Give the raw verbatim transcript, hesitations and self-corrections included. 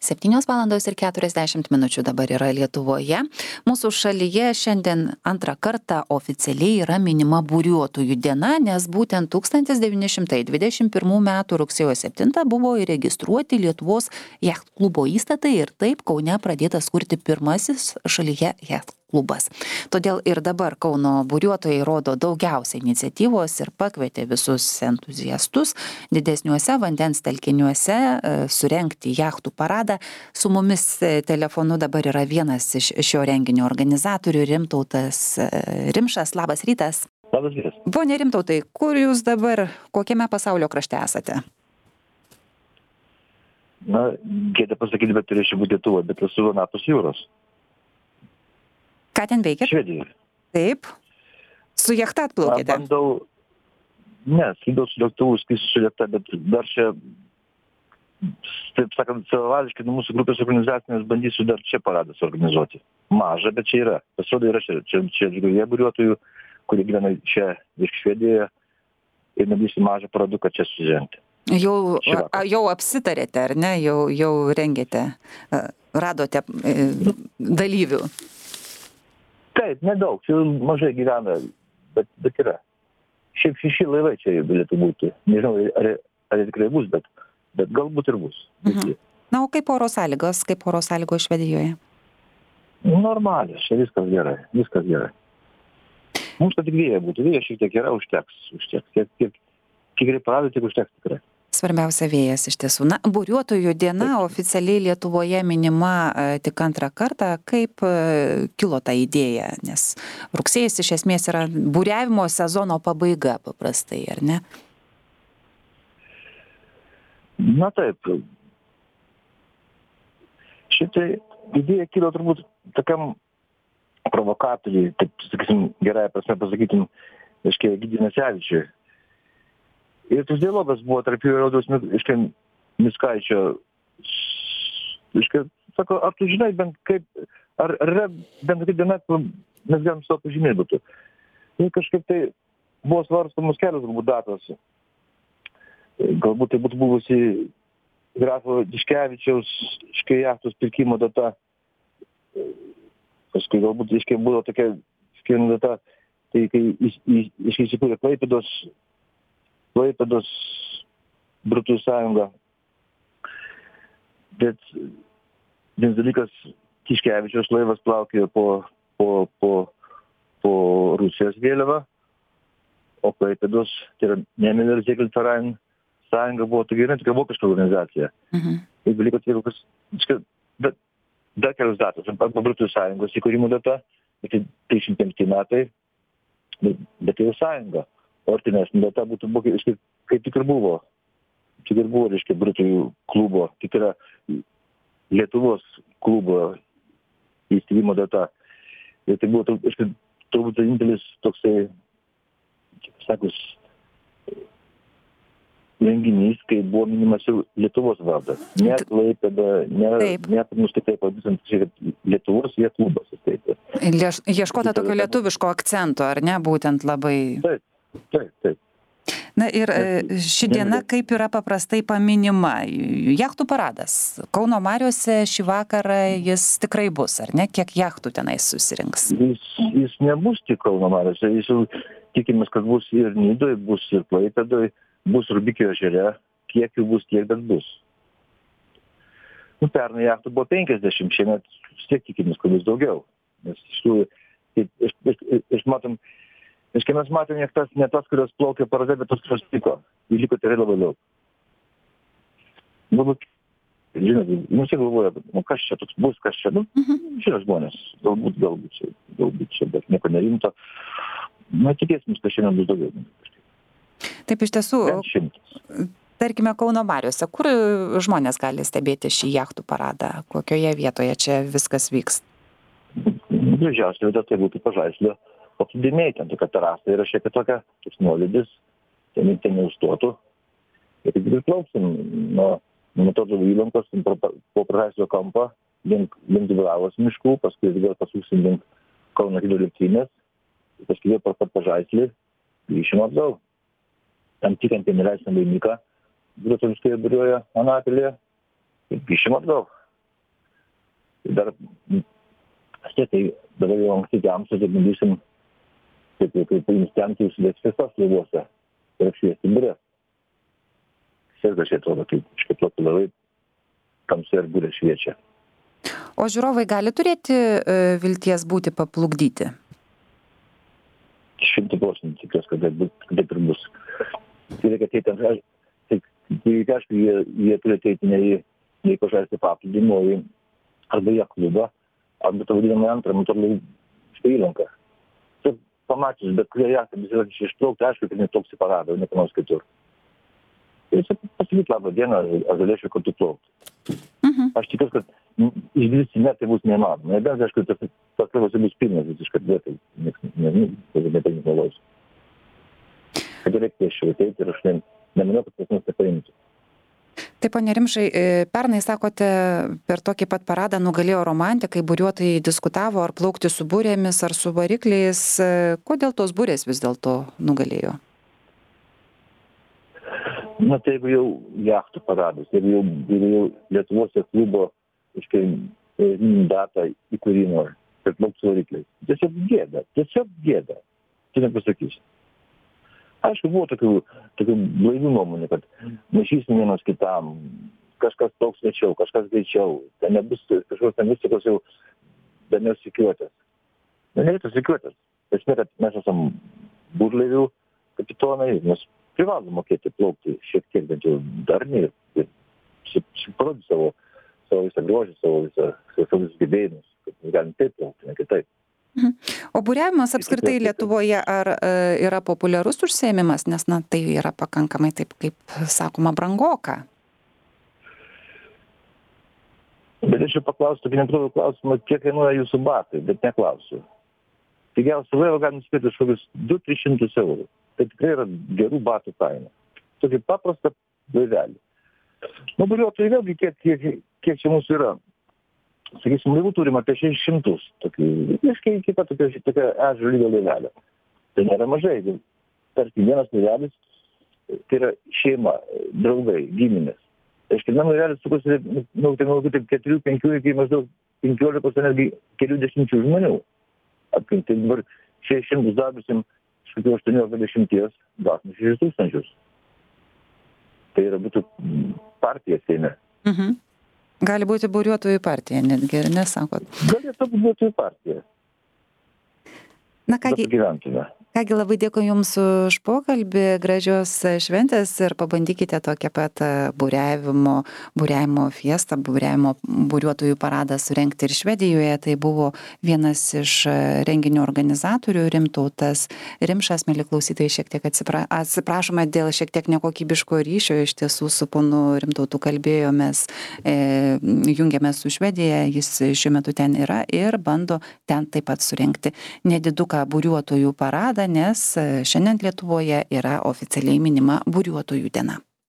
septynios valandos ir keturiasdešimt minučių dabar yra Lietuvoje. Mūsų šalyje šiandien antrą kartą oficialiai yra minima buriuotojų diena, nes būtent tūkstantis devyni šimtai dvidešimt pirmų metų rugsėjo septintą buvo įregistruoti Lietuvos jachtklubo įstatai ir taip Kaune pradėtas kurti pirmasis šalyje jachtklubas. Todėl ir dabar Kauno buriuotojai rodo daugiausia iniciatyvos ir pakvietė visus entuziastus didesniuose vandens telkiniuose surengti jachtų paradą. Su mumis telefonu dabar yra vienas iš šio renginio organizatorių, Rimtautas Rimšas. Labas rytas. Labas rytas. Pone Rimtautai, kur jūs dabar, kokiame pasaulio krašte esate? Na, gėda pasakyti, bet turėčiau būti Lietuva, bet esu anapus jūros. Ką ten veikiat? Švedijoje. Taip. Su jachta atplaukėte? Na, bandau, ne, slydau su lėktuvu, skrisiu su jachta, bet dar čia, taip sakant, savavališkai nuo mūsų grupės organizacinės bandysiu dar čia paradas organizuoti. Maža, bet čia yra. Pasirodo, yra čia, čia, čia žyguje buriuotojų, kurie gyvena čia iš Švedijoje ir bandysiu mažą paraduką čia susirengti. Jau, a, jau apsitarėte, ar ne? Jau, jau rengėte, radote e, dalyvių? Taip, nedaug, čia mažai gyvena, bet, bet yra. Šiaip šeši laivai čia galėtų būti. Nežinau, ar, ar tikrai bus, bet, bet galbūt ir bus. Mhm. Na, o kaip oro sąlygos, kaip oro sąlygos Švedijoje? Normalios, čia viskas gerai, viskas gerai. Mums kad tik vėja būtų, vėja šiek tiek yra, užteks, užteks. Kiek, kiek, kiek reikia paradyti, tik užteks tikrai. Svarbiausia vėjas iš tiesų. Na, buriuotojų diena oficialiai Lietuvoje minima e, tik antrą kartą. Kaip e, kilo ta idėja? Nes rugsėjas iš esmės yra buriavimo sezono pabaiga paprastai, ar ne? Na taip. Šitai idėja kilo turbūt tokiam provokatoriui, taip sakysim, gerąją prasme pasakytum, reiškia, Egidijui Nasevičiui. Ir tas dialogas buvo tarp jų ir Audriaus Mickaičio. Reiškia, sako, ar tu žinai bent kaip, ar, ar yra bent kaip diena, mes galim su to pažymėti būtų. Ir kažkaip tai buvo svarstamos kelios galbūt datos. Galbūt tai būtų buvusi grafo Tiškevičiaus iškai jachtos pirkimo data. Paskui galbūt iškai buvo tokia skirina data, tai kai iškai įsikūrė Klaipėdos Klaipėdos Britų sąjunga. Bet vienas dalykas, Tiškevičiaus laivas plaukė po, po, po, po Rusijos vėliava, o Klaipėdos, tai yra Nemiller Segelverein sąjunga buvo tokia, tokia vokiška organizacija. Mhm. Ir dalykas, jeigu kas, bet dar kelios datos, arba Britų sąjungos įkūrimo data, bet tai trisdešimt penkti metai, bet, bet tai jau sąjunga. O artimesnė data būtų, kaip tik ir buvo. Tik ir buvo, reiškia, Britų klubo, tik yra Lietuvos klubo įsteigimo data. Ir tai buvo, reiškia, turbūt vienintelis toksai, kaip sakus, renginys, kai buvo minimas jau Lietuvos vardas. Ne Klaipėda, ne, ne nuskaitai pavadysant, Lietuvos jachtklubas. Lieš, ieškota tokio lietuviško akcento, ar ne, būtent labai... Taip. Taip, taip. Na ir ši diena kaip yra paprastai paminima. Jachtų paradas. Kauno mariose šį vakarą jis tikrai bus, ar ne? Kiek jachtų tenais susirinks? Jis, jis nebus tik Kauno mariose. Jis jau tikimės, kad bus ir Nidoj, bus ir Klaipėdoj, bus Rubikio ežere. Kiek jų bus, tiek bet bus. Nu, pernai jachtų buvo penkiasdešimt, šiemet vis tiek tikimės, kad bus daugiau. Nes iš tų, iš, iš, iš matom, Nes kai mes matėme, ne tas, ne tas, kurios plaukė parade, bet tas, kurios liko. Jų liko tikrai labai daug. Galbūt, žinot, mums jie galvoja, nu kas čia toks bus, kas čia, nu, žinot žmonės, galbūt, galbūt čia, galbūt čia, bet nieko nerimto. Na, tikėsimės, kad šiandien bus daugiau. Taip, iš tiesų, tarkime, Kauno mariose, kur žmonės gali stebėti šį jachtų paradą? Kokioje vietoje čia viskas vyks? Gražiausia vieta tai būtų Pažaislio. Paplūdimiai, ten tokia terasa yra šiek tiek tokia, toks nuolydis, ten, ten neužstotų. Ir tik ir plauksim nuo Metodo įlankos po Pažaislio kampą, link, link Dvilavos miškų, paskui vėl pasuksim link Kauno hidroelektrinės, paskui vėl per Pažaislį, grįšim atgal. Tam tikant ten įleistam laimiką, lietuviškai buriuoja Anapilėje, ir grįšim atgal. dar, tai dabar jau anksti tamsu, tai bandysim, kaip kaip instancijų užsidėti šviesas laivuose ir apšviesti bures. Sėsdašiai atrodo, kaip iškėploti laivai tamsiai ir burė šviečia. O žiūrovai gali turėti e, vilties būti paplukdyti? Šimtų procentų tikiuosi, kad taip, kad taip ir bus. Tai reikia ateiti ant, tai, tai aišku, jie, jie turi ateiti ne į, ne į pažaisti paplūdimą, o į arba į klubą, arba tą vadinamą antrą motorlaivų įlanką. Tai pamačius, bet kurie jachtą bus išplaukti, aišku, kad netoks į paradą, o ne ką nors kitur. Ir čia pasakyti labą dieną, aš galėčiau kartu plaukti. Mhm. Aš tikiuosi, kad išdrįsti net tai bus neįmanoma. Nebent, aišku, tas, tas laivas bus pilnas visiškai, bet tai nieks nepaimti nelaus. Kad reikia pėsčiau ateiti ir aš ne, nemanau, kad pas mus nepaimti. Taip, pone Rimšai, pernai, sakote, per tokį pat paradą nugalėjo romantikai, buriuotojai diskutavo, ar plaukti su burėmis, ar su varikliais. Kodėl tos burės vis dėlto nugalėjo? Na, tai jeigu jau jachtų paradas, jeigu jau, jeigu jau Lietuvos klubo, iškai, datą įkūrimo, kad plaukti su varikliais. Tiesiog gėda, tiesiog gėda. Tai nepasakysiu. Aišku, buvo tokių, tokių blaivių nuomonių, kad maišysim vienas kitam, kažkas plauks lėčiau, kažkas greičiau, ten nebus kažkokios ten mistikos jau, bet nesusikiuotės. Na, nereikia susikiuotės. Esmė, kad mes esam burlaivių kapitonai, mes privalom mokėti plaukti šiek tiek bent jau darniai ir suparodyti savo, savo visą grožį, savo visą, savo visus gebėjimus, kad mes galim taip plaukti, ne kitaip. O buriavimas apskritai Lietuvoje ar e, yra populiarus užsiėmimas, nes na, tai yra pakankamai taip, kaip sakoma, brangoka? Bet aš jau paklausiu, tokį netrodo klausimą, kiek kainuoja jūsų batai, bet neklausiu. Pigiausią laivą galim spėti už kokius du tris šimtus eurų. Tai tikrai yra gerų batų kaina. Tokį paprastą laivelį. Nu, buriuotojai vėlgi, kiek, kiek, kiek čia mūsų yra. Sakysim, laivų turim apie šešis šimtus. Tokį, visiškai kita tokia, tokia ežero lygio laivelė. Tai nėra mažai. Tarkim, vienas laivelis, tai yra šeima, draugai, giminės. Tai iš kiekvieno laivelės sukosi, nu, tai galbūt taip keturių, penkių, iki maždaug penkiolikos, netgi kelių dešimčių žmonių. Apkrinti dabar šešis šimtus darysim, iš kokių aštuoniolika dešimties, gasim šešis tūkstančius. Tai yra būtų partija Seime. Mhm. Gali būti buriuotojų partija, netgi, ar nesakot? Galėtų būti buriuotojų partija. Na kągi, kągi labai dėkui Jums už pokalbį, gražios šventės ir pabandykite tokią pat buriavimo, buriavimo fiestą, buriavimo buriuotojų paradą surengti ir Švedijoje. Tai buvo vienas iš renginio organizatorių, Rimtautas Rimšas. Mieli klausytojai, šiek tiek atsipra, atsiprašome dėl šiek tiek nekokybiško ryšio. Iš tiesų su ponu Rimtautu kalbėjomės, e, jungiamės su Švedija, jis šiuo metu ten yra ir bando ten taip pat surengti nediduką buriuotojų paradą, nes šiandien Lietuvoje yra oficialiai minima buriuotojų diena.